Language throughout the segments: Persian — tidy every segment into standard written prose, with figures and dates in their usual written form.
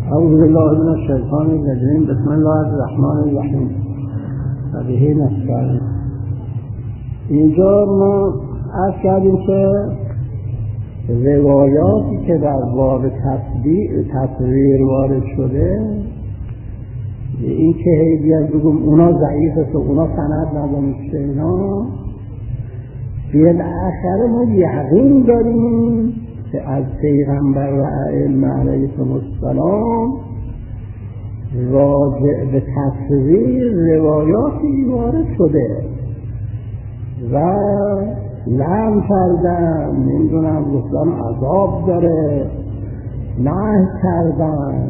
اعوذ بالله من الشیطان الرجیم. بسم الله الرحمن الرحیم. و به نستعین. اینجا ما عرض کردیم که روایاتی که در باب تصویر وارد شده، این که هیدیت بگم اونا ضعیفه و اونا سند ندانسته، اینا بالاخره ما یقین داریم که از پیغمبر و ائمه علیهم السلام راجع به تصویر روایاتی وارد شده و لعن کردن، نمیدونم گفتن عذاب داره، نهی کردن.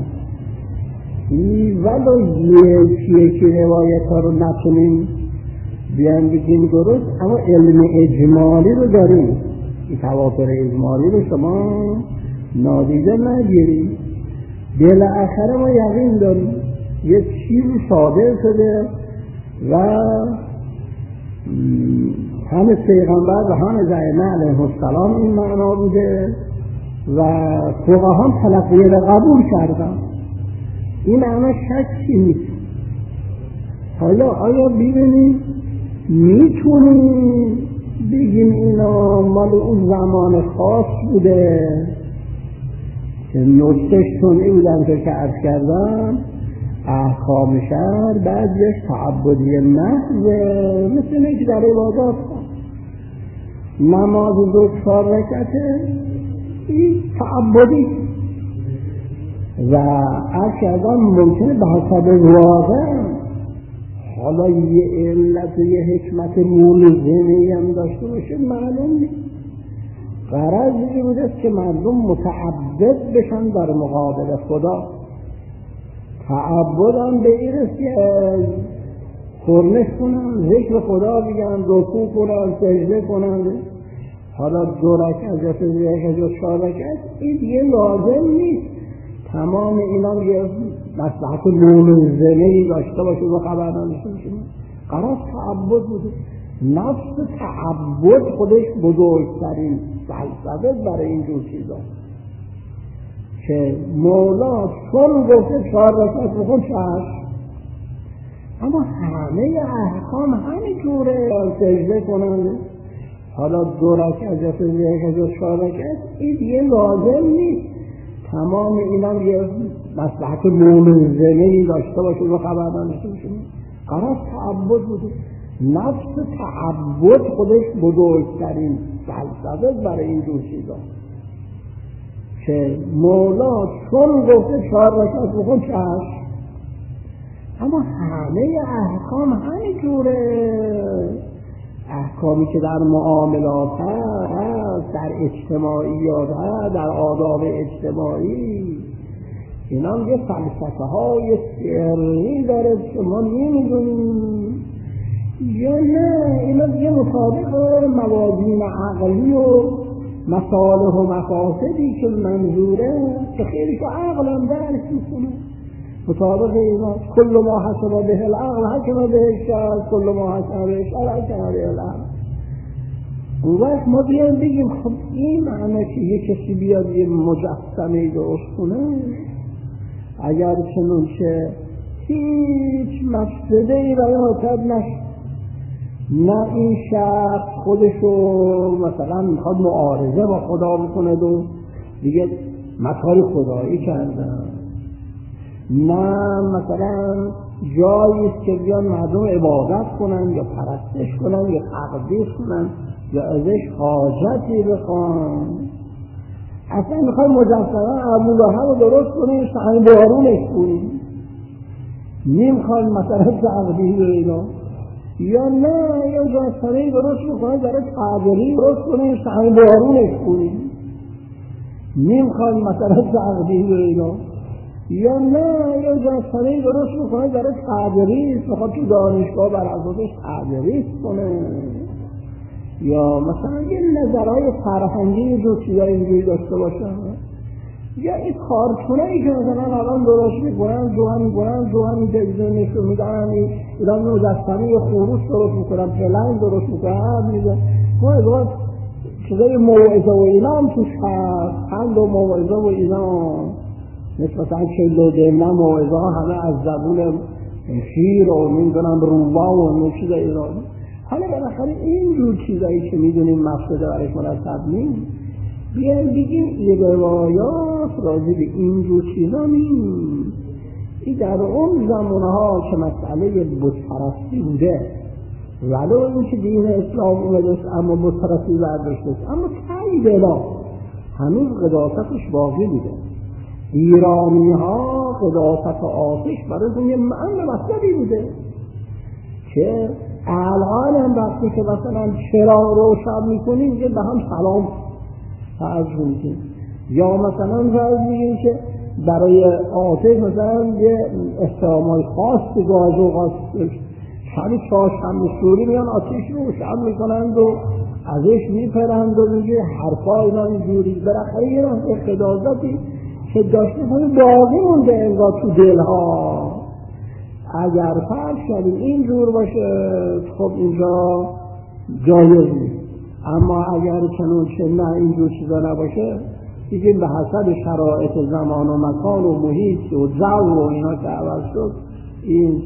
ولو یکی روایت ها رو نتونیم بیان بگیم درست، اما علم اجمالی رو داریم. این تواتر اجمالی رو شما نادیده نگیرید. بالاخره ما یقین داریم یک چیزی صادر شده و همه پیغمبر و همه ائمه علیهم السلام این معنا بوده و فقها تلقیه را قبول کردن. این معنا شکی نیست. حالا آیا ببینیم میتونیم بگیم اینا مال اون زمان خاص بوده که نکتهشون این بودن که عرض کردم احکام شرع بعضیش تعبدی محضه، مثل اینکه در عبادات نماز 4 رکعته این تعبدی و عرض کردم ممکنه به حسب واقع حالا یه علت و یه حکمت ملزمی هم داشته باشه، معلوم نیست. غرض این بوده که مردم متعبد بشن در مقابل خدا. تعبد هم به این رسید که فرمش کنن، ذکر خدا بگن، رکوع کنن، سجده کنن. حالا 2 رکعت یا 3 رکعت یا 4 رکعت این دیگه لازم نیست. تمام اینا یه مصلحت ملزمه‌ای داشته باشه و خبر نداشته باشه. قرار تعبد بوده. نفس تعبد خودش بزرگترین فلسفه برای این جور چیزا که مولا چون گفته 4 رکعت بخون شش، اما همه احکام همینجوره. سجده کنند، حالا 2 رکعت یا 3 رکعت یا 4 رکعت این دیگه لازم نیست. تمام اینا یه مصلحت ملزمه‌ای داشته باشه و خبر نداشته باشه. قرار تعبد بوده. نفس تعبد خودش بزرگترین فلسفه برای این جور چیزا که مولا چون گفته 4 رکعت بخون شش، اما همه احکام همینجوره. احکامی که در معاملات هست، در اجتماعیات هست، در آداب اجتماعی، اینا هم یه فلسفه های سری داره که ما نمیدونیم یا نه. اینا یه مطابق موازین عقلی و مصالح و مفاسدی که منظوره که خیلی که عقل هم درک میکنه. مطابق اینا کل ما حسب به العقل حکم به الشرع، کل ما حسب به الشرع حکم به العقل. اون وقت ما بیان بگیم خب این معنی که یه کسی بیاد یه مجسمه درست کنه، اگر چنانچه هیچ مفسده‌ای برای حاصل نشه، نه این شخص خودشو مثلا میخواد معارضه با خدا بکنه و دیگه مکاری خدایی کردن، نه مثلا جایی است که بیان مردم عبادت کنن یا پرستش کنن یا تقدیس کنن یا ازش حاجتی بخوان. اصلا میخوای مجسمه ابوالهب رو درست کنیم سنگ بارونش کنیم، نمیخوای مثلا تقدیس اینا، یا نه یا مجسمه درست میکنه برای تعبیری درست کنیم سنگ بارونش کنیم، نمیخوای مثلا تقدیس اینا، یا نه یا مجسمه درست میکنه برای تعبیری میخواد تو دانشگاه بر اساسش تعبیری کنه، یا مثلا یه نظرهای فرهنگی جو چیزای اینجوری داشته باشن، یا این کارتونایی که مثلا الان درست میکنن، جوهن تلویزیون نشون میدن، ایران مجسمه خروس درست میکنن، پلنگ درست میکنن، میدن ما از چیزای موعظه و اینا هم توش هست، پند و موعظه و اینا. مثلا چل و دمنه موعظه ها همه از زبون شیر و نمیدونم روبا و نوشید ایرانی. حالا بالاخره اینجور چیزایی که میدونیم مفسده برش مرتب نیست، بیایم بگیم این روایات راجع به اینجور چیزا نیست. این در اون زمانها که مسئله بت‌پرستی بوده، ولو این که دین اسلام اومده اما بت‌پرستی برداشته، اما تی بلا هنوز قداستش باقی بوده. ایرانی ها قداست آتش برای یه معنی مطلبی بوده که الان هم وقتی که مثلا چرا روشن میکنیم که به هم سلام عرض میکنیم، یا مثلا میگیم که برای آتش مثلا یه احترامای خاص که گاز و غاز شبی چهارشنبه سوری میان آتش روشن میکنند و ازش میپرند و میگه حرفا اینا اینجوری. بالاخره یه اقتدازاتی که داشته کنی باقی مونده انگار تو دلها. اگر فرض شدیم اینجور باشه خب اینجا جایز نیست، اما اگر چنون که نه اینجور چیزا نباشه دیگه به حسب شرایط زمان و مکان و محیط و جو و اینا که عوض شد این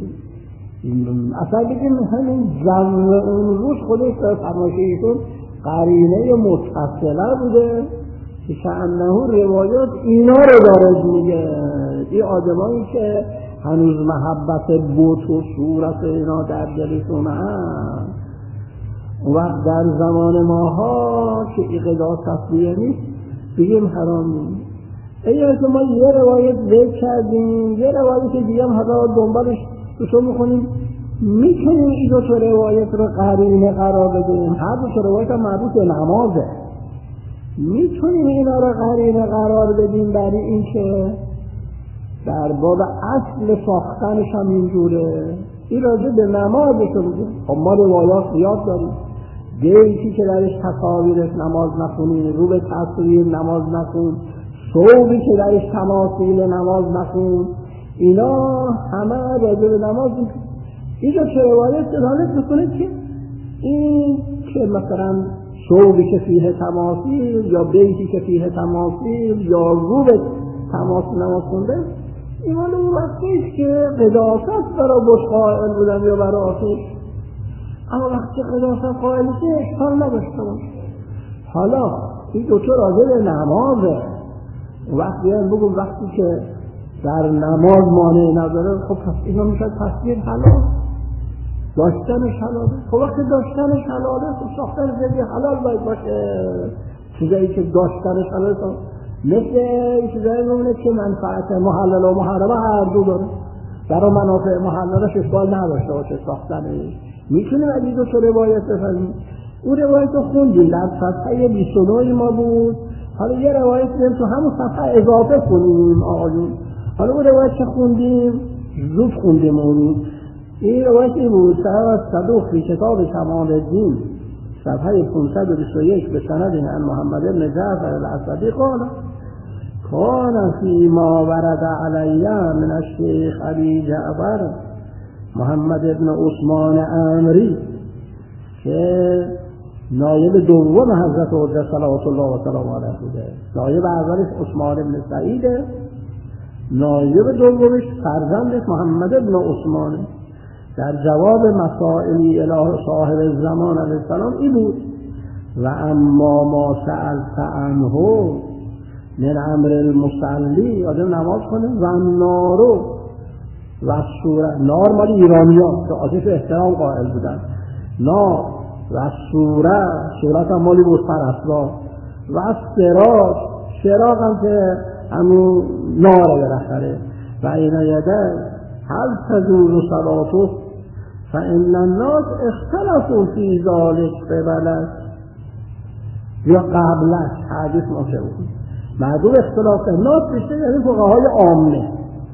اصلا بگیم همین جو اون روز خودش در فرمایشیتون قرینه متصله بوده که شأنه روایات اینا رو داره میگه. این آدمایی که هنوز محبت بت و صورت اینا در دلشون هست، وقت در زمان ماها که این قضا تصویه نیست بگیم حرام نیست. اگر ما یه روایت ذکر کردیم، یه روایت دیگه هم حالا دنبالش بسو میکنیم، میتونیم این دو تا روایت رو قرینه قرار بدیم. هر دو تا روایت هم مربوط به نمازه، میتونیم اینا رو قرینه قرار بدیم برای این که در باب اصل ساختنش هم اینجوره. این راجع به نمازش رو بگیم. خب ما روایات زیاد داریم، دیتی که درش تصاویرش نماز نخونیم، رو به تصویر نماز نخون، صوبی که درش تماثیل نماز نخون، اینا همه راجع به نماز. اینجا چه روایت دلالت میکنه که این که مثلا صوبی که فیه تماثیل یا بیتی که فیه تماثیل یا رو به تماثیل نماز خونده، این حال اون وقتیست که قداست برای بت قائل بودن یا برای آتش. اما وقتی قداست قائل که اشکال نداشته باشه. حالا این دوتا راجع به نمازه. وقتی هم بگم وقتی که در نماز مانع نداره، خب پس اینا میشد تصویر حلال، داشتنش حلاله. خب وقتی داشتنش حلاله، خب ساختنش زیادی حلال باید باشه. چیزایی که داشتنش حلاله مثل چیزایی میمونه که منفعت محلل و محرمه هر دو داره. برای منافع محللش اشکال نداشته باشه ساختنش. میتونیم از این دو تا روایت بفهمیم. اون روایت رو خوندیم در صفحه 29 ما بود. حالا یه روایت بریم تو همون صفحه اضافه کنیم آقایون. حالا اون روایت که خوندیم زود خوندیم اون. این روایتی بود صدوق فی کتاب کمال الدین صفحه 521 به سند عن محمد بن جعفر الاسدی قال کان فی ما ورد علی من الشیخ ابی جعفر محمد بن عثمان عامری که نایب دوم حضرت حجت صلوات الله و سلام علیه بوده. نایب اولش عثمان بن سعید، نایب دومش فرزندش محمد بن عثمان. در جواب مسائلی اله صاحب الزمان علیه السلام این بود و اما ما سألت عنه من امر المصلی، آدم نماز کنه، و نارو و صورت، نار مال ایرانیان که آتش احترام قائل بودن، نار و صورت هم مالی بود پرسترا و شراق هم که همون ناره بالاخره و اینا یده هل تجوز صلاته فإن الناس اختلفوا فی ذلک قبلش یا قبلش. حدیث ماشه بود معدوم اختلاف الناس بشه یعنی فقهای عامه.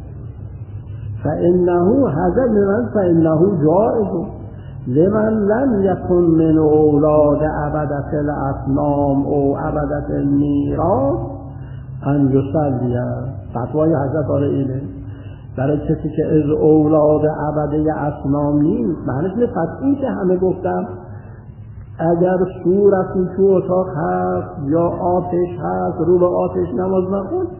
فإنه حضر لمن فإنه جائز لمن لم يكن من اولاد عبدة الاصنام او عبدة المیراث ان یصلی. فتوای حضرت آره اینه برای کسی که از اولاد عبده اصنام نیست. معنیش اینه پس این که همه گفتم اگر صورتی تو اتاق هست یا آتش هست رو به آتش نماز نخون،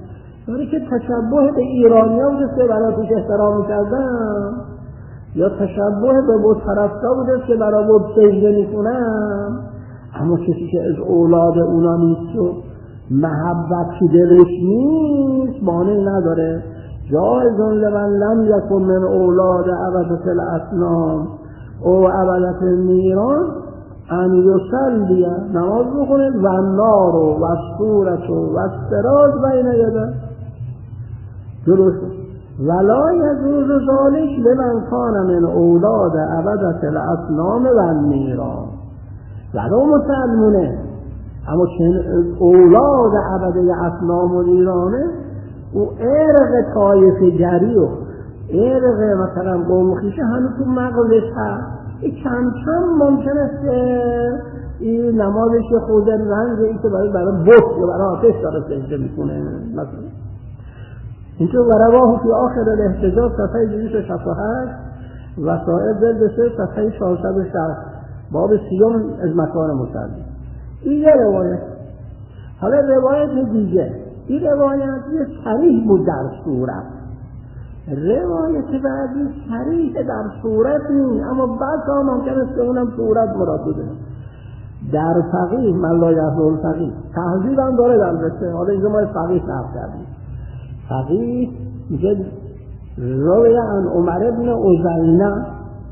داره که تشبه به ایرانی ها بوده که برای توش احترام میکردن، یا تشبه به بود پرستا بوده که برای بود سجده میکنن. اما کسی که از اولاد اونا نیست و محبت تو دلش نیست مانع نداره. جایزون لمن لم یکن من اولاد عبدت الاصنام او عبدت النیران ان یصلی، نماز بخونه و النار و الصورت و الصراط بین یده. درست. ولا یجوز ذلک لمن کان من اولاد عبدت الاصنام و النیران، ولو مسلمونه، اما چون اولاد عبده اصنام و نیرانه و ارق طایفه گری و ارق مثلا قوم خیشه هنوز تو مغزش هست. کم کم ممکن است که این نمازش خود رنگ این که برای بط یا برای آتش داره سجده میکنه مثلا. اینطور ورواه فی آخر الاحتجاج صفحه 268 وسائل جلد 3 صفحه 460 باب 30 از مکان مصلی. این یه روایت. حالا روایت دیگه، این روایت یه صریح بود در صورت، روایت بعدی صریح در صورت نیست، اما بعد ها ممکن است که اونم صورت مراد بوده. در فقیه من لا یحضر الفقیه تحضیب هم داره در رسه. حالا اینجا ما فقیه نقل کردیم. فقیه میگه روی عن عمر ابن عزینه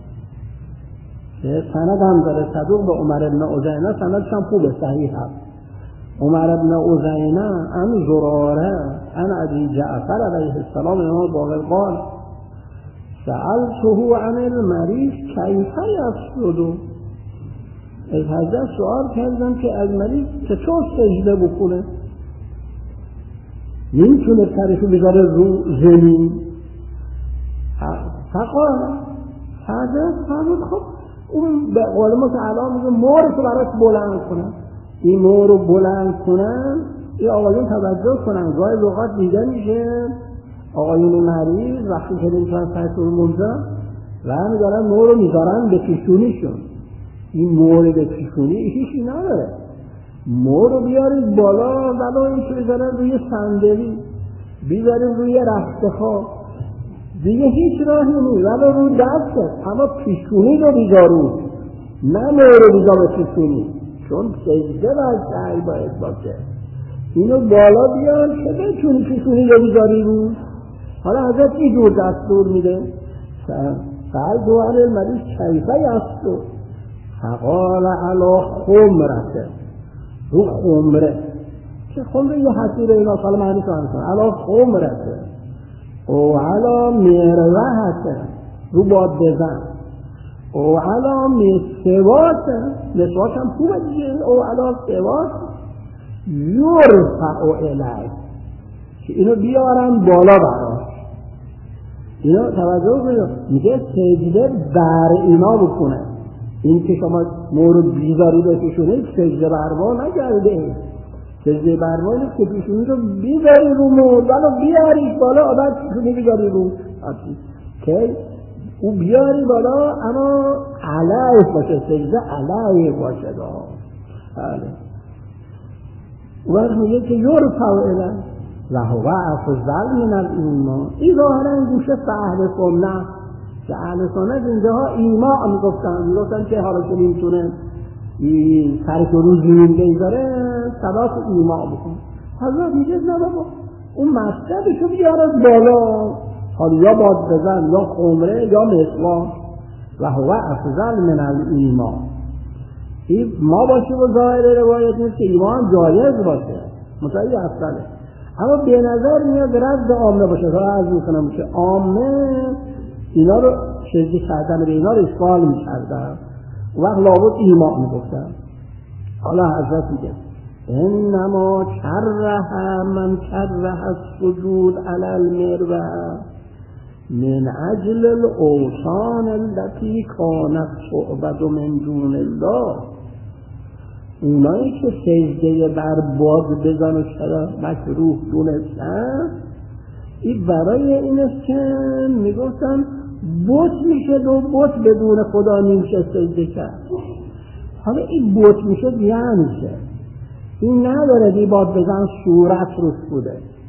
که سند هم داره، صدوق به عمر ابن عزینه، سندش هم خوبه، صحیح هست. عمر ابن عزینه عن زراره عن ابی جعفر علیه السلام امام باقر قال سألته عن المریض کیف یسجد، از حضرت سؤال کردم که از مریض چطور سجده بکنه، نمیتونه سرشو بذاره رو زمین. فقال حضرت فرمود خب اون به قول ما که الان میگه مورشو براش بلند کنن، این مور رو بلند کنن، این آقایون توجه کنن. گاهی اوقات دیده میشه آقایون مریض وقتی که نمیتونن سرشون رو منجا و میدارن مور رو میذارن به پیشونیشون. این مور به پیشونی هیچی نداره، مور رو بیارید بالا ولو این که بذارن روی صندلی، بیارید روی رختخواب، دیگه هیچ راهی نیست، ولو رو دسته، اما پیشونی رو بیدارود، نه مور رو بیدار به پیشونی، چون سجده برسعی باید باشه. اینو بالا بیان که بچون پیشونی رو بیداری رو. حالا حضرت این جور دستور میده فعل دوان المریض کیفه یستو فقال علا خمرته، رو خمره، که خمره یه حسیر اینا سال معنی کنه علا خمرته او علا مروحته، رو باد بزن، او علا مسواته، مسواک هم خوبه دیگه، او علا سواک یرفع الی، که اینو بیارن بالا براش. اینو توجه کنید، میگه سجده بر اینا بکنه. این که شما مورو بیزاری به پیشونی سجده برما نگرده، سجده برما نیست که پیشونی رو بیزاری رو مور ولو بیاریش بالا، آباد پیشونی بیزاری رو که او بیاری بالا اما علیه باشه، سجده علیه باشه. بله وقت میگه که یرفع الی و هو افضل من الایمان. این ظاهرا این گوشه به اهل سنت، که اهل سنت اینجاها ایمان میگفتن که حالا که نمیتونه سرش رو زمین بگذاره صلات ایمان بکن. حضرت میگه نه بابا اون مقصدشو بیاره بالا، حالا یا باد بزن یا خمره یا مسواک. و هو افضل من الایمان، این ما باشه و ظاهر روایت نیست که ایمان جایز باشه، متعیی افضله، اما به نظر میاد رد عامه باشه. تا عرض میکنم که عامه اینا رو شرکی کردن به اینا رو اشکال میکردن، وقت لابد ایمان میگفتن. حالا حضرت میگه انما کرها من کرها السجود علی المروه من اجل الاوثان التي كانت تعبد من دون الله. اونایی که سجده بر باد بزن و چرا مکروه دونستن، این برای این است که میگفتن بت میشه و بت بدون خدا نمیشه سجده کرد. حالا این بت میشه یعنی چه؟ این نداره دی باد بزن صورت روش بوده،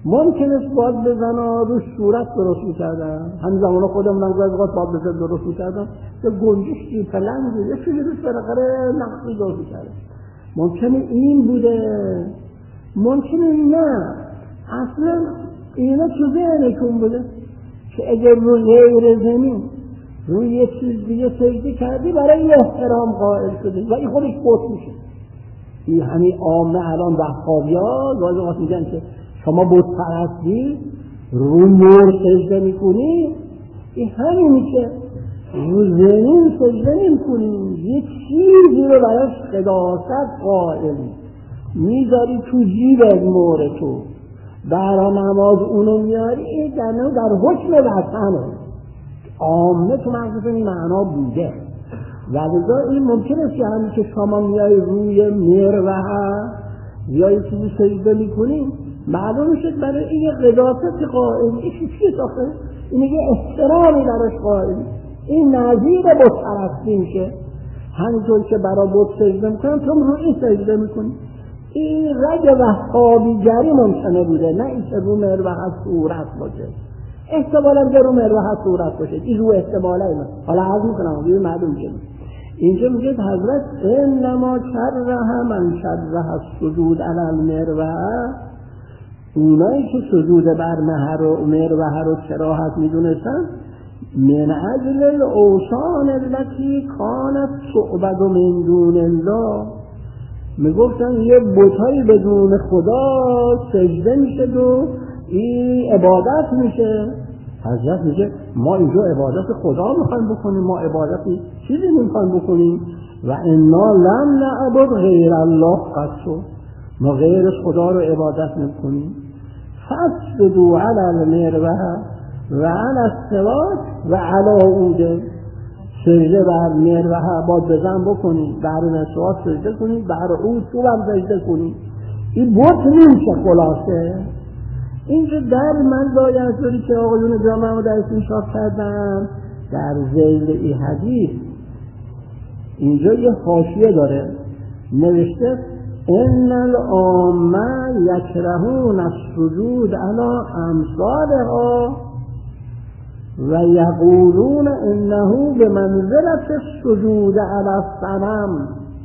ممکن است باد بزنه روش صورت درست میکردن، همین زمان خودمون هم گاهی اوقات باد بزن درست میکردن، یا گنجشکی پلنگی یه چیزی روش بالاخره نقصی درست میکردن. ممکنه این بوده، ممکنه نه، اصلا اینا تو ذهنتون بوده که اگر روی غیر زمین روی یه چیز دیگه سجده کردی برای احترام قائل شده و این خودش بت میشه. این همین عامه الان وهابی‌ها گاهی اوقات میگن که شما بت پرستی روی نور سجده میکنی، این همین میشه، روی زمین سجده نمیکنی، یه چیزی رو براش قداست قائلی میذاری تو جیبت نور تو، برای نماز اونو میاری، در حکم وطنه عامه تو مغزتون این معنا بوده. ولذا این ممکنه که همین که شما میای روی مروحه یا یه چیزی سجده میکنین معلوم شد برای این قداست قائل، این چیه ساخته؟ این یه احترامی براش قائل، این نظیر بت پرستی میشه. همینطور که برای بت سجده میکنن تو روی این سجده میکنی. این رگ وهابیگری ممکنه بوده، نه این که رو مروحه صورت باشه. احتمالا که رو مروحه صورت باشه، این رو احتمالا اینا. حالا عرض میکنم بیایی معلوم کنم. اینجا میگه حضرت انما کرها من کرها السجود علی المروحه، اونایی که سجود بر مروحه رو کراهت میدونستن من اجل الاوثان التي کانت تعبد من دون الله، میگفتن یه بتایی بدون خدا سجده میشه و این عبادت میشه. حضرت میگه ما اینجا عبادت خدا میخوایم بکنیم، ما عبادتی چیزی نمیخوایم بکنیم. و انا لم نعبد غیر الله قط، ما غیر خدا رو عبادت نمیکنیم. فاسجدوا علی المروحه و علی السواک و علی عود، سجده بر مروحه باد بزن بکنید، بر مسواک سجده کنید، بر عود تو هم سجده کنید. این بت نمیشه. خلاصه اینجا در من لایحه‌ای که آقایون جامعه در انشاء کردن در ذیل این حدیث اینجا یه حاشیه داره نوشته ان العامه یکرهون السجود علی امثالها و یقولون انه بمنزلة السجود علی الصنم.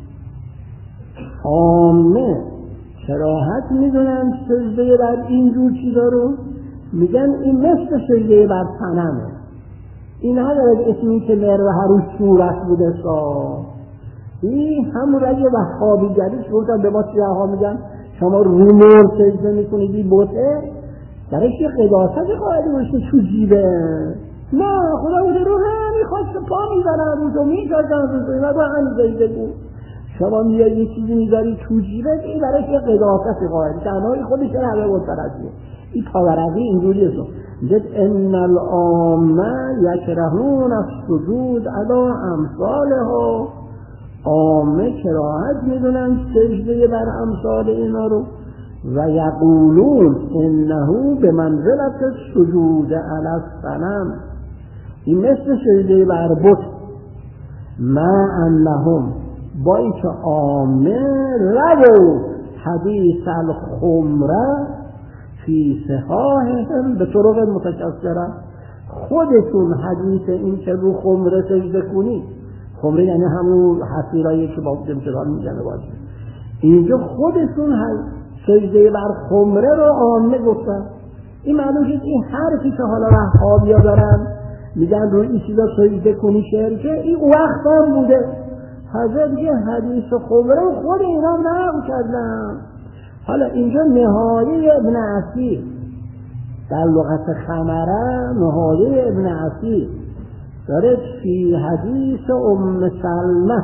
عامه کراهت میدونن سجده بر اینجور چیزا رو، میگن این مثل سجده بر صنمه. این ندارد اسمی که مروحه روش صورت بوده این همون رأی وهابیگریش گفتن به ما سیاها میگن شما رو نور سجده میکنید این بوته درش یه قداست قائلی باشه تو جیبه. نه خدا بوده رو میخواست پا میزنن روزو میشاشن روزو اینا با هم سجده بود. شما میاد یه چیزی میذاری تو جیبت این برای یه قداست قائلی تنهایی خودش همه مترسیه. این پاورقی اینجوری است. جد ان العامه یکرهون السجود علی امثالها، عامه کراهت میدونن سجده بر امثال اینا رو و یقولون انه بمنزلة السجود علی الصنم، این مثل سجده بر بت. ما انهم با اینکه عامه رو حدیث الخمره فی صحاحهم به طرق متکثره، خودتون حدیث این که رو خمره سجده کنی، خمره یعنی همون حصیرایی که با جمشدان میزنه باشه، اینجا خودتون سجده بر خمره رو عامه گفتن. این معلوم شد این حرفی که حالا وهابیا دارن میگن روی این چیزا سجده کنی شرکه، این وقت هم بوده. حضرت یه حدیث خمره خود اینا نقل کردن. حالا اینجا نهایه ابن عصیر در لغت خمره، نهایه ابن عصیر داره فی حدیث ام سلمه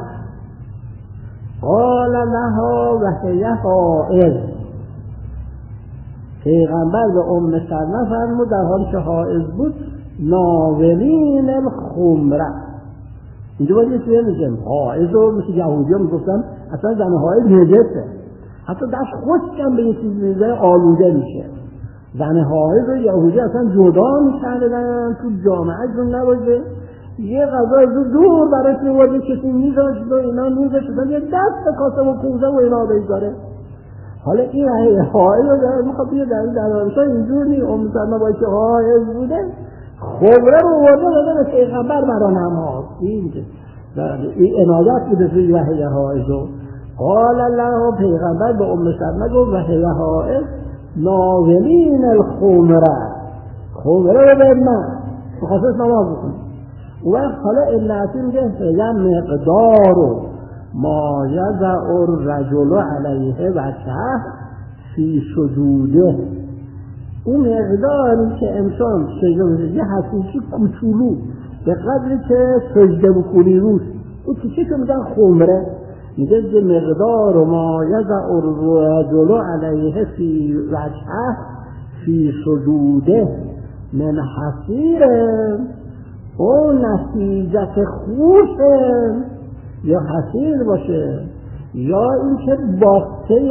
قال لها و هی حائض، پیغمبر به ام سلمه فرمود در حالی که حائض بود ناولین الخمره. اینجا باید یه چیزی میگم حائض رو مثل یهودی ها میگفتن اصلا زن حائض نجسه، حتی دست خشکم به یه چیزی میزه آلوده میشه. زن حائض و یهودی اصلا جدا میکردن تو جامعهشون نباشه، یه غذای دور برای میواده کسی میذاشت و اینا میذاشت یه دست کاسه و کوزه و اینا بگذاره. حالا این حائل رو داره میخواد بیاد در دانشگاه اینجور نیست. سلمه باید که حائل بوده خمره رو ورده بده به پیغمبر برا نماز. این عنایت بوده توی وحی حائل رو. قال الله پیغمبر به سلمه گفت وحی حائل ناولین الخمره، خمره رو به من بخواست نماز بکنی. و حالا علتی میگه فیلم مقدار ما یضع الرجل علیه وجهه فی سجوده، اون مقداری که انسان سجده میشه یه حسیسی کوچولو به قدری که سجده بکنی روش، اون کسی که میگن خمره، میگه به مقدار ما یضع الرجل علیه فی وجهه فی سجوده من حسیر او نتیجت خوشه، یا حسیر باشه یا اینکه بافته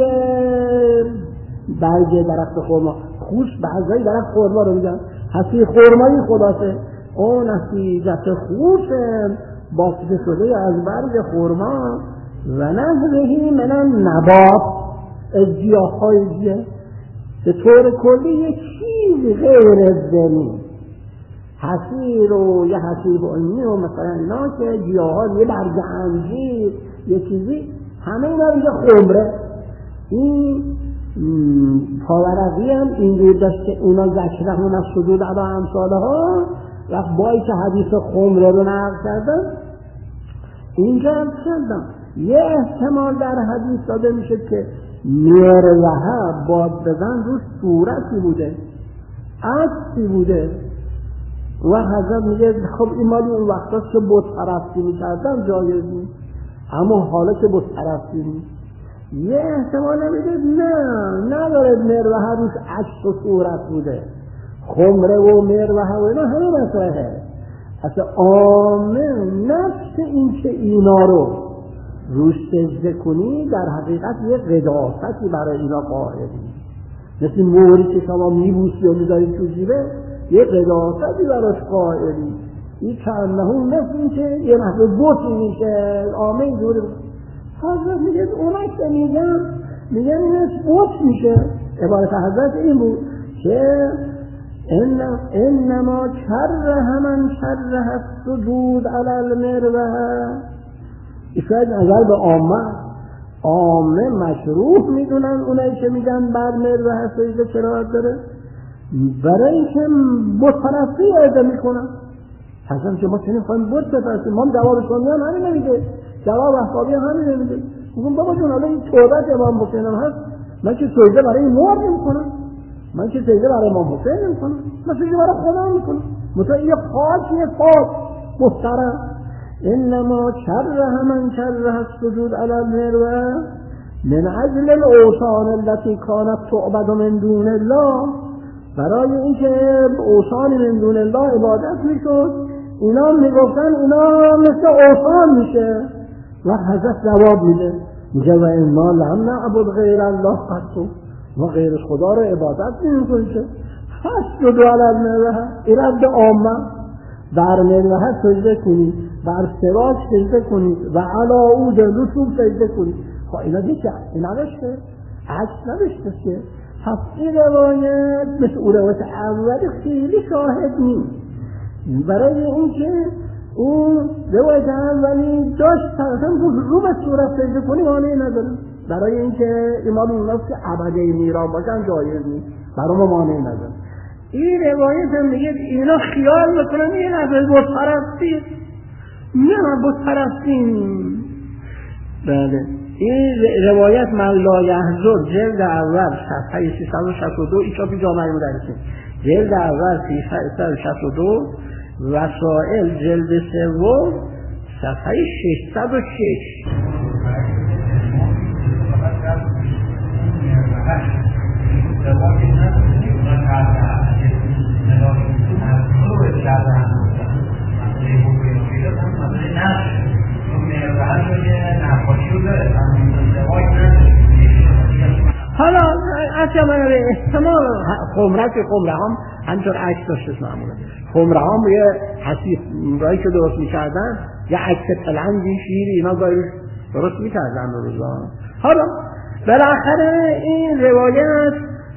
برگ درخت خورما، خوش بعضای درخت خورما رو میگن حسیر خورمایی خداشه، او نتیجت خوشه بافته شده از برگ خورما و نحوهی من نبات از گیاهای دیگه. به طور کلی یک چیز غیر زمین حسیر و یه حسیر بانی و مثلا اینا که گیاها یه برگ انجیر یه چیزی همه اینا اینجا خمره. این پاورقی هم اینجور داشت که اونا ذکرهون از صدود علا امثاله ها وقت بایی که حدیث خمره رو نقل کردن اینجا هم کردم یه احتمال در حدیث داده میشه که میروه باد بزن روش صورتی بوده عکسی بوده و حضرت میگه خب این مالی اون وقت هست که بت پرستی میکردن جایز نیست، اما حالا که بت پرستی نیست. یه احتمال نمیده نه نداره مروه روش عکس و صورت بوده، خمره و مروه و اینا همه مسئله اصلا عامه نفس این که اینا رو روش سجده کنی در حقیقت یه قداستی برای اینا قائلی، مثل موری که شما میبوسی و میذاری تو جیبه یه قداستی براش قائلی. این چندهون مثل این که یه محضر بوتی میشه عامه اینجوری. حضرت میگه اونا که میگن این از بوت میشه. عبارت حضرت این بود که انما کره من کره السجود علی المروه. شاید نظر به عامه مشروع میدونن اونایی که میگن بر مروه سجده چرا داره برای اینکه بت پرستی ارائه میکنن. حسن که ما چنین خواهیم بت بپرستیم، ما جواب شما هم همین نمیده، جواب احبابی هم همین نمیده. میگم بابا جون حالا این توبت امام حسین هم هست، من که سجده برای این مرد نمیکنم، من که سجده برای امام حسین نمیکنم، من سجده برای خدا میکنم. مثلا این پاک محترم. انما کره من کره السجود علی المروه من اجل الاوثان التي كانت تعبد من دون الله، برای اینکه اوثان من دون الله عبادت میشد اینا میگفتن اینا مثل اوثان میشه. و حضرت جواب میگه و انا لم نعبد غیر الله قط، ما غیر خدا رو عبادت نمیکنیم. فاسجدوا علی المروه، ایراد عامه بر مروه سجده کنید، بر سراج سجده کنید و علی عود رسوب سجده کنید. خب اینا دیگه این نوشته عکس نوشته که پس این روایت مثل اون روایت اولی خیلی شاهد نیست، برای اینکه اون روایت اولی داشت طرفاً رو به صورت سجده کنی مانعی نداره، برای اینکه امام این نفس که ابدی میران باشن جایز نیست، برای ما مانعی نداره. این روایت هم میگه اینا خیال میکنن این از بت پرستی، نه بت پرستی. بله این روایت من لا یحضر جلد اول صفحه 362 ایشافی جامعه مدرسه، جلد اول 362 وسائل جلد سوم صفحه 606. حالا اصلا من به احتمال خمره هم همینطور عکس داشتش معمولا خمره هم یه حسیف رایی که درست میکردن یه عکس پلنگی شیری اینا درست میکردن رو روزان. حالا بالاخره این روایت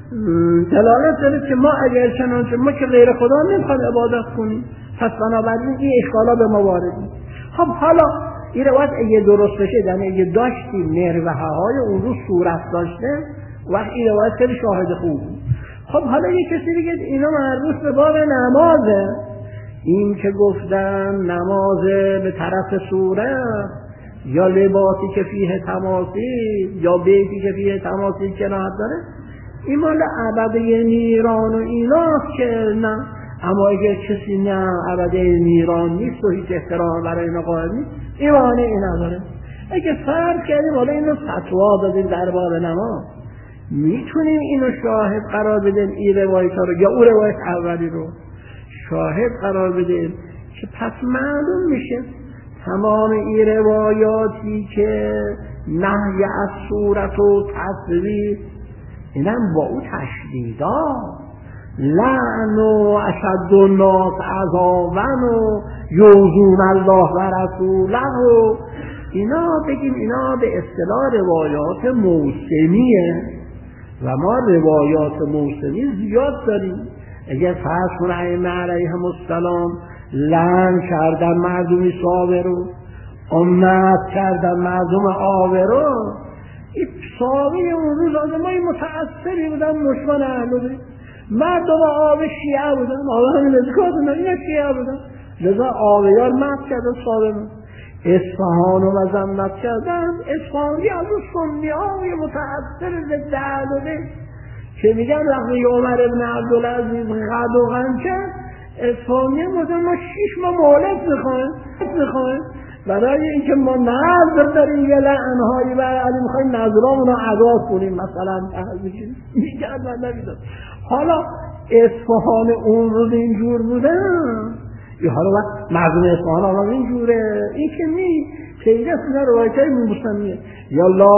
دلالت داره که ما اگر چنانچه ما که غیر خدا نمیخواد عبادت کنیم، پس بنابراین این اشکالا به ما وارد نیست. خب حالا این روایت اگه درست بشه، یعنی اگه داشتیم نروحه های اون رو صورت داشته، وقت این روایت خیلی شاهد خوب. خب حالا یه کسی بگه اینا مربوط به باب نمازه، این که گفتن نماز به طرف صورت یا لباسی که فیه تماثیل یا بیتی که فیه تماثیل کنایت داره، این مال عبده نیران و ایناست که نه. اما اگر کسی نه عبده نیران نیست و هیچ احترام برای اینا قائل نیست، این معنی نداره. اگه فرض کردیم حالا اینو فتوا دادیم در باب نماز، میتونیم اینو شاهد قرار بدیم این روایت ها رو یا اون روایت اولی رو شاهد قرار بدیم که پس معلوم میشه تمام این روایاتی که نهی از صورت و تصویر اینم با او تشدیدات لعن و اشد الناس عذابا و یؤذون الله و رسوله و اینا بگیم اینا به اصطلاح روایات موسمیه و ما روایات موسمی زیاد داریم. اگر فرض کنه ائمه علیهم السلام لعن کردن مردمی صابر رو، امت کردن مردم آوه رو، این صحابه اون روز آدمای متأثری بودن، مشمن اهل بیت، مردم آوه شیعه بودن، آوه همین ازکار بودن، این شیعه بودن، لذا آوهیار مرد کردن صحابه من اصفهان رو مذمت کردن. اصفهانی از اون سنی های متأثر ضد اهل بیت که میگن وقتی عمر ابن عبدالعزیز غد و غم کرد، اصفهانی بودن ما 6 ماه مهلت میخوایم برای اینکه ما نظر داریم یه لعنهایی برای علی میخوایم نظرامون رو ادا کنیم مثلا میگن من نمیدونم. حالا اصفهان اون روز اینجور بودن یا حالا وقت مردم اصفهان آمد اینجوره، این که نی خیلی از اینا روایت های موسمیه یا لا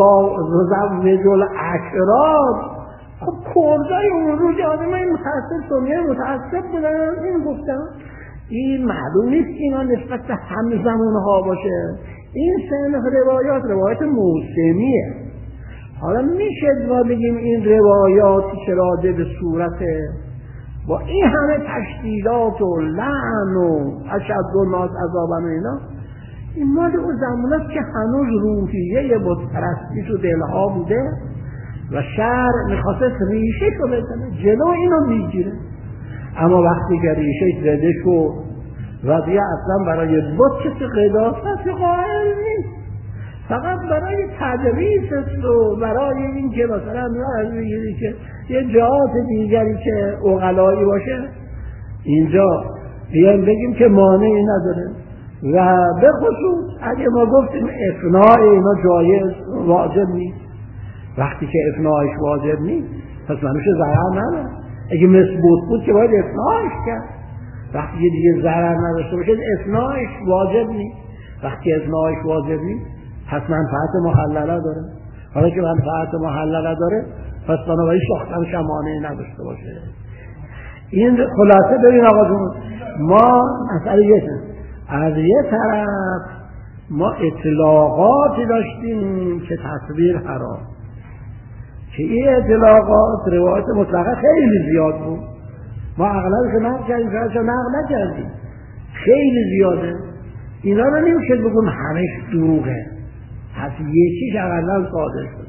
تزوج الاکراد. خب کردای اون روز آدم های متعصب سنیه متعصب بودن، این گفتم این معلوم نیست که اینا نسبت به همه زمانها باشه. این سن روایات موسمیه. حالا میشه ما بگیم این روایاتی که راجع به صورته با این همه تشدیدات و لعن و اشد الناس عذابا و اینا، این مال اون زمانست که هنوز روحیه بتپرستی تو دلها بوده و شرع میخواسته ریشه شو بزنه جلو اینو میگیره. اما وقتی که ریشه زده شد و دیگه اصلا برای بت کسی قداست قائل نیست، فقط برای تدریس است و برای این که مثلا بگیری که یه جهات دیگری که عقلایی باشه اینجا بیان بگیم که مانعی نداره. و به خصوص اگه ما گفتیم افناع اینا جایز واجب نیست، وقتی که افناعش واجب نیست پس منوش ضرر نداره. اگه مثبوت بود که باید افناعش کرد، وقتی که دیگه ضرر نداشته باشه افناعش واجب نیست. وقتی افناعش واجب نیست پس منفعت محلله داره. حالا که منفعت محلله داره پس بنابراین ساختنش هم مانعی نداشته باشه. این خلاصه ببین آقا جون، ما مسئله یه از یه طرف ما اطلاقاتی داشتیم که تصویر حرام، که این اطلاقات روایت مطلقه خیلی زیاد بود، ما اغلبش نقل کردیم شاید نقل نکردیم، خیلی زیاده. اینا رو نمیشه بگم همش دروغه، پس یکیش اقلا صادر شد.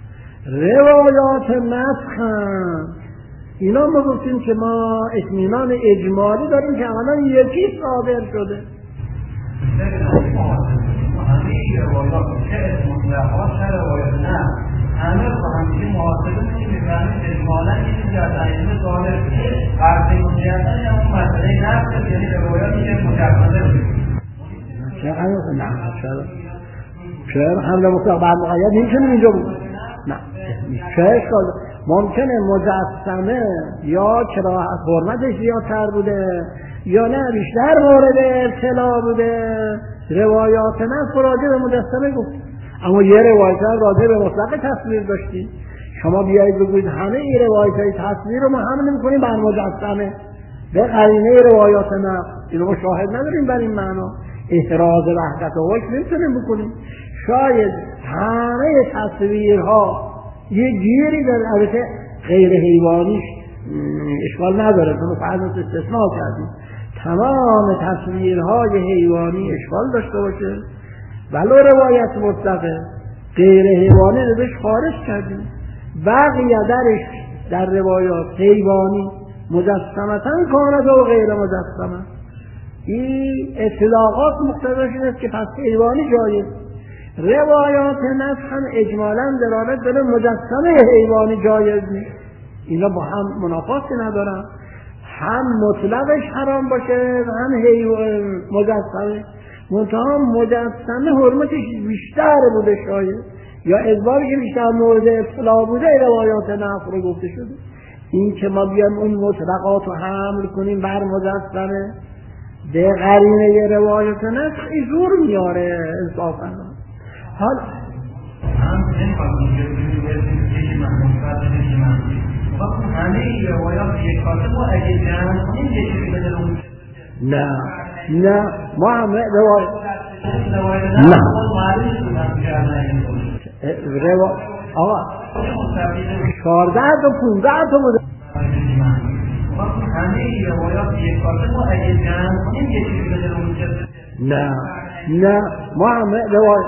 روایات مسخن اینا ما گفتیم که ما اطمینان اجمالی داریم که اقلا یکی صادر شده. همه روایات چه مطلقات چه روایات نه همه با همه محاسبه می‌کنیم که اجمالا این در ائمه صادر شده. فرض مجدد یا اون مسئله نفس یعنی روایاتی که مجدده بود. چقدر نه چرا حمله مطلق بعد مقید نمی‌تونیم اینجا بود. نه چه اشکال ممکنه مجسمه یا کراهت حرمتش زیادتر بوده یا نه بیشتر مورد ابتلا بوده. روایات نفس راجع به مجسمه گفت، اما یه روایت راجع به مطلق تصویر داشتیم. شما بیایید بگویید همه این روایت های تصویر رو ما هم نمی‌کنیم بر مجسمه به قرینه روایات نفس، اینو ما شاهد نداریم بر این معنا. احتراز وحدت و حکم نمی‌تونیم بکنیم. شاید همه تصویرها یه گیری در البته غیر حیوانیش اشکال نداره، چون فرض استثناء کردیم تمام تصویرهای حیوانی اشکال داشته باشه ولو روایت مطلقه، غیر حیوانی رو بهش خارج کردیم. بقیه درش در روایات حیوانی مجسمتاً کانت و غیر مجسمه، این اطلاقات مقتضاش این است که پس حیوانی جایز. روایات نفس هم اجمالاً دلالت داره مجسمه حیوانی جایز نیست. اینا با هم منافاتی ندارن، هم مطلقش حرام باشه و هم مجسمه. منتها مجسمه حرمتش بیشتر بوده شاید، یا ادباری که بیشتر مورد اطلاع بوده روایات نفس رو گفته شده. این که ما بیان اون مطلقات رو حمل کنیم بر مجسمه به قرینه روایات نفس این زور میاره انصافا. حالا همه روایات یک کاتب و اگه جمع کنیم یه چیزی بده رو نه ما همه روایات آقا 14 تا 15 تا بوده. همه روایات یک کاتب و اگه جمع کنیم یه چیزی بده رو نه ما همه روایات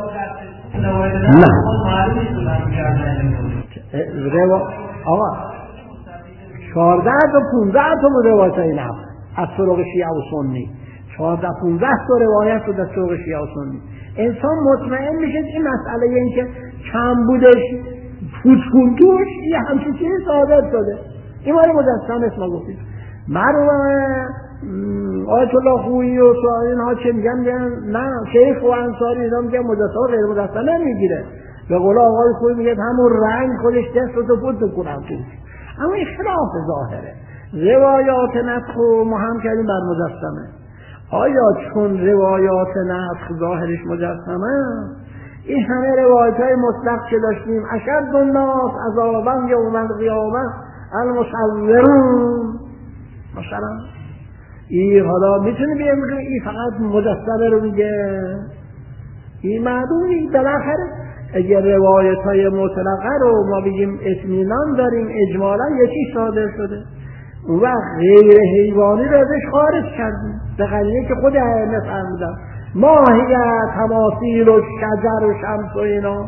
آقا 14 تا 15 تا روایت این هم از طرق شیعه و سنی، 14 15 تا روایت رو در طرق شیعه و سنی. انسان مطمئن میشه این مسئله این که کم بودش پوچکونتوش یه همچون چیزی ثابت شده. این مالی مجسم اسم گفتید مرحوم آیت الله خویی و اینها چه میگن؟ نه شیخ و انصاری اینا میگن مجسم غیر مجسم نمیگیره. به قول آقای خویی میگه همون رنگ خودش دست رو فوت میکنم توش. اما این خلاف ظاهره. روایات نسخ رو ما هم کردیم بر مجسمه. آیا چون روایات نسخ ظاهرش مجسمه، این همه روایت های مطلق که داشتیم اشد الناس عذابا یوم القیامه المصورون مثلا، این حالا میتونه بگیم این فقط مجسمه رو میگه؟ این معلومی بالاخره اگر روایت های مطلقه رو ما بگیم اطمینان داریم اجمالا یکی صادر شده، اون وقت غیر حیوانی رو ازش خارج کردیم به قضیه که خود ائمه فرمودن ماهیت تماثیل و شجر و شمس و اینا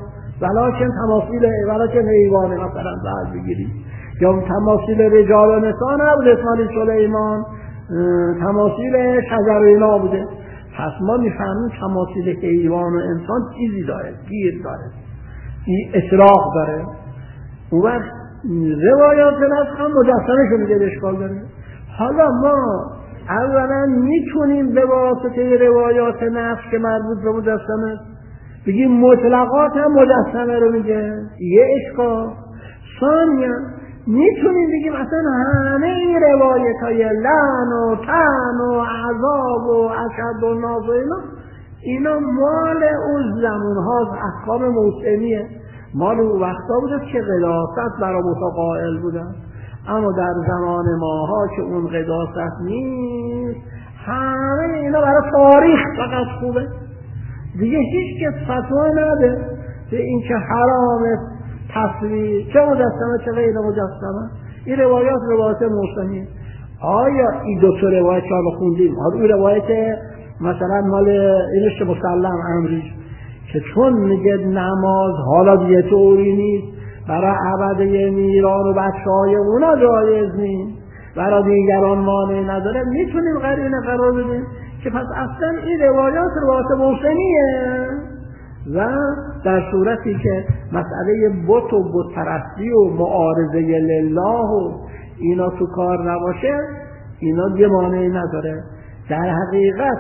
ولکن حیوانی مثلا بعد بگیریم، یا تماثیل رجال و نساء نبود اسماعیل سلیمان تماثیل شجر و اینا بوده. پس ما میفهمیم تماثیل حیوان و انسان چیزی داره، گیر داره، این اطلاق داره. اون وقت روایات نسخ هم مجسمه شو میگه اشکال داره. حالا ما اولا میتونیم به واسطه روایات نسخ که مربوط به مجسمه بگیم مطلقات هم مجسمه رو میگه، یه اشکال. ثانیا میتونیم بگیم اصلا همه این روایت های لعن و طعن و عذاب و اشد و ناز و اینا مال اون زمان ها احکام موسمیه، مال اون وقتا بوده که قداست برای متقائل بودن. اما در زمان ماها که اون قداست نیست، همه اینا برای تاریخ فقط خوبه دیگه. هیچ کس فتوا نده به این که حرامه تصویر چه مجسمه چه غیر مجسمه. این روایات موسمیه. آیا این دو تا روایت که ما خوندیم، این روایت مثلا مال اینش مسلم امریش که چون میگه نماز حالا دیگه طوری نیست برای عبده میران و بچه‌های اونا جایز نیست، برای دیگران مانع نداره، میتونیم قرینه قرار بدیم که پس اصلا این روایات موسمیه. و در صورتی که مسئله بت و بت پرستی و معارضه لله و اینا تو کار نباشه، اینا یه مانعی نداره. در حقیقت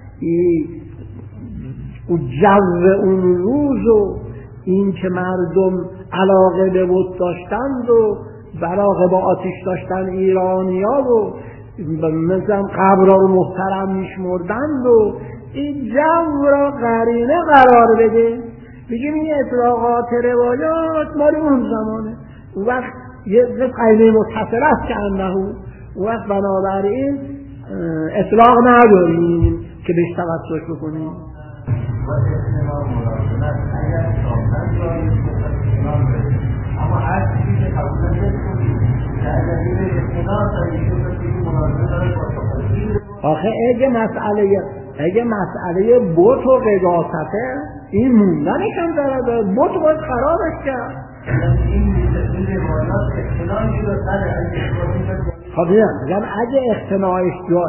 جو اون روز و این که مردم علاقه به بت داشتند و علاقه با آتش داشتن ایرانی‌ها و مثلا قبرها رو محترم میشمردند و این جو را قرینه قرار بده، بگیم این اطلاقات روایات مال اون زمانه، اون وقت یه قرینه متصل است که انه اون وقت بنابراین اطلاق نداریم که بهش توسط بکنیم. و احتمال مراقبت اگر ساختن جایی احتمال برسید اما هر چیزی که قبول نکنید که اگر این احتمال تایید شد که مناسب داره با تفاصیل آخه اگه مسئله بوت و قداسته این موندنشم داره بوت باید خرابش کرد. این روایات احتمال شد خب میگم اگه اقتناعش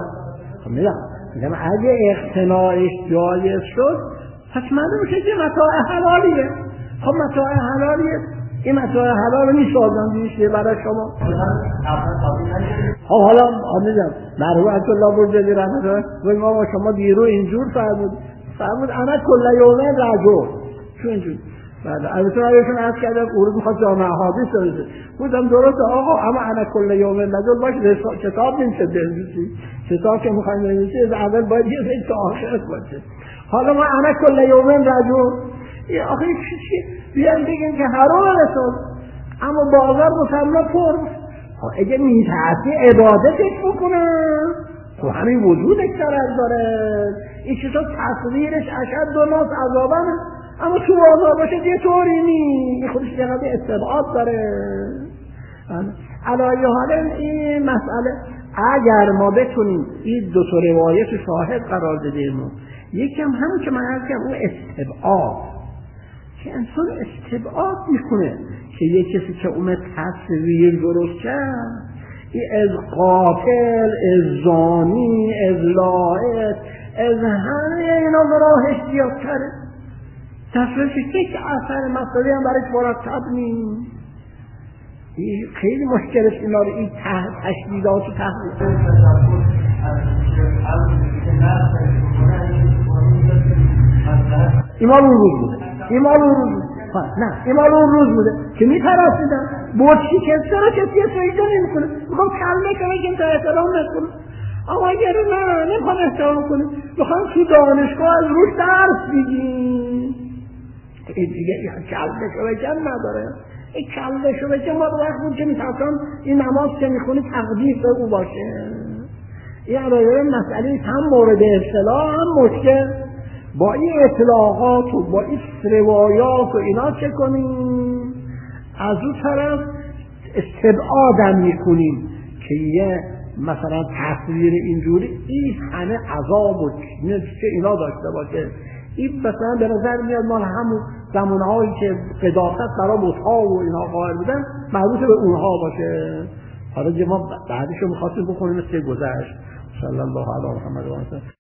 جایز شد پس معلوم میشه که متاع حلالیه. خب متاع حلالیه، این متاع حلال رو میسازن دیشه برای شما. خب حالا میگم مرحوم عبدالله برجلی رحمت الله گفت ما با شما دیرو اینجور فرمود انا کل یومین رجل چون اینجور البته هایشون عرض کردم اون میخواد جامعه حادث بشه بودم درسته آقا اما انا کل یومین رجل باشه کتاب نمیشه بنویسی کتاب که میخوایم بنویسی از اول باید یه تا آخرت باشه. حالا ما انا کل یومین رجل آخه چی بیان بگن که حرام رسول اما بازار مسلمان پر اگه میتعصی عبادتش بکنن تو همین وجودش شرط داره این چیزا تصویرش اشد و ناس عذابن اما تو بازار باشه یه طوری این خودش یه قدر استبعاد داره. علایه حالا این مسئله اگر ما بتونیم این دو تا روایت شاهد قرار بدیم یکی هم همون که من عرض کردم اون استبعاد که انسان استبعاد میکنه که یه کسی که اون تصویر درست کرد از قاتل از زانی از لاعب از همه اینا براهش زیاد کرده تصویرش یک اثر مسئله هم برایش مرتب نیست. خیلی مشکل است اینا رو این تشدیدات و تحقیق ایمان اون روز بوده ایمان اون روز بوده که میترسیدن برچی کسی را کسی سویده نمی کنه میخوام کلمه کنه که احترام نکنه اما اگر نه نمیخوام احترام کنه میخوام تو دانشگاه از روش درس بگیم این دیگه کلمه شو نداره این کلمه شو بگم ما وقت بود که میترسم این نماز که میخونه تقدیس به او باشه. این علایه مسئله هم مورد ابتلا هم مشکل با این اطلاقات و با این روایات و اینا چه کنیم از اون طرف استبعادم میکنیم که یه مثلا تصویر اینجوری این همه عذاب و چه اینا داشته باشه. این مثلا به نظر میاد مال همون زمانهایی که قداست برای بت‌ها و اینا قائل بودن مربوط به اونها باشه. حالا ما بعدش رو میخواستیم بکنیم مثل گذشت. صلی الله علی محمد و آله.